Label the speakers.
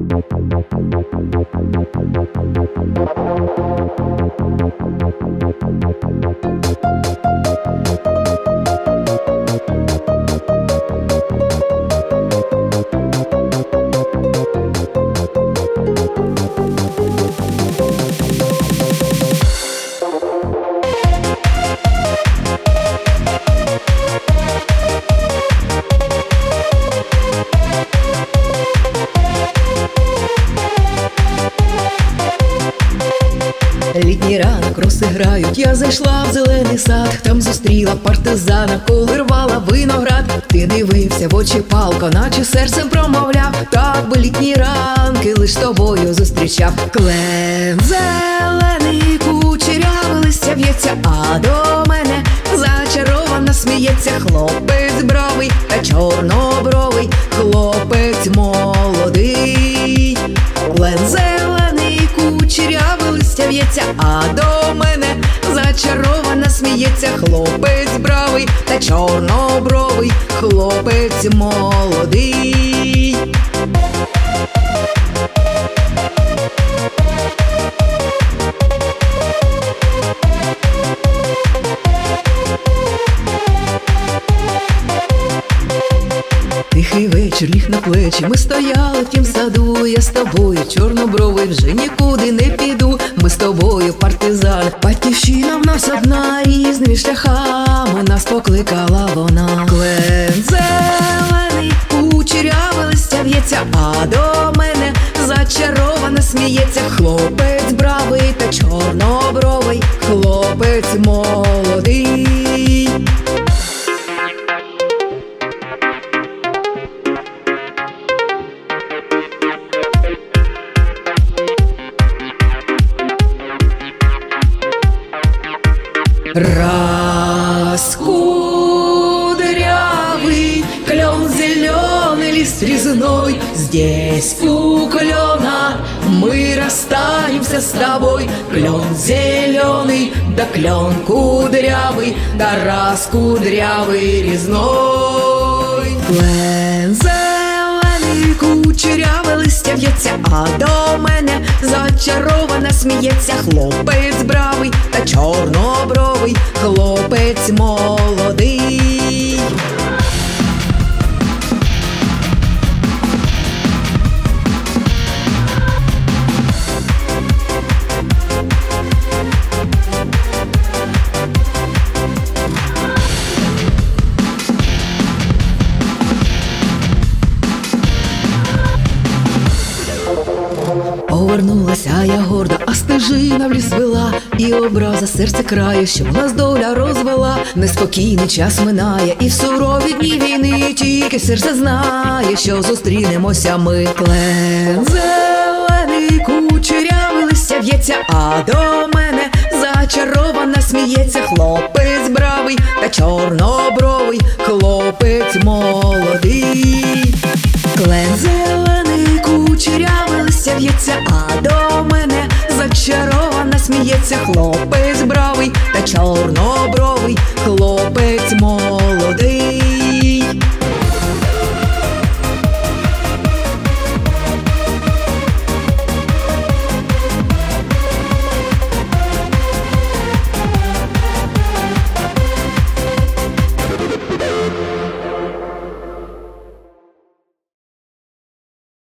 Speaker 1: Літній ранок розіграють, я зайшла в зелений сад, там зустріла партизана, коли рвала виноград. Ти дивився в очі палко, наче серцем промовляв, так би літні ранки лиш тобою зустрічав. Клен зелений, кучеряве листя в'ється, а до мене зачаровано сміється хлопець бравий та чорнобровий, хлопець молодий. Клен зелений, кучеряве листя в'ється, а до мене зачаровано сміється хлопець бравий та чорнобровий, хлопець молодий. Тихий вечір ліг на плечі, ми стояли в тім саду, я з тобою, чорнобровий, вже нікуди не піду. Ми з тобою, партизан, батьківщина в нас одна, різними шляхами нас покликала вона. Клен зелений, кучеряве листя в'ється, а до мене зачаровано сміється хлопець бравий та чорнобровий, хлопець молодий. Раз кудрявый клен зеленый, лист резной, здесь у клена мы расстанемся с тобой. Клен зеленый, да клен кудрявый, да раз кудрявый резной. Клен зелений, кучеряве листя в'ється, а до мене зачаровано сміється хлопець бравий та чорнобровий, хлопець молодий. Повернулася я гордо, а стежина в ліс вела, і образа серце краю, що нас доля розвела. Неспокійний час минає, і в сурові дні війни тільки серце знає, що зустрінемося ми. Клен зелений, кучеряве листя в'ється, а до мене зачаровано сміється хлопець бравий та чорнобровий, хлопець молодий. Клен зелений, кучеряве листя в'ється, а до мене зачаровано сміється хлопець бравий та чорнобровий, хлопець молодий.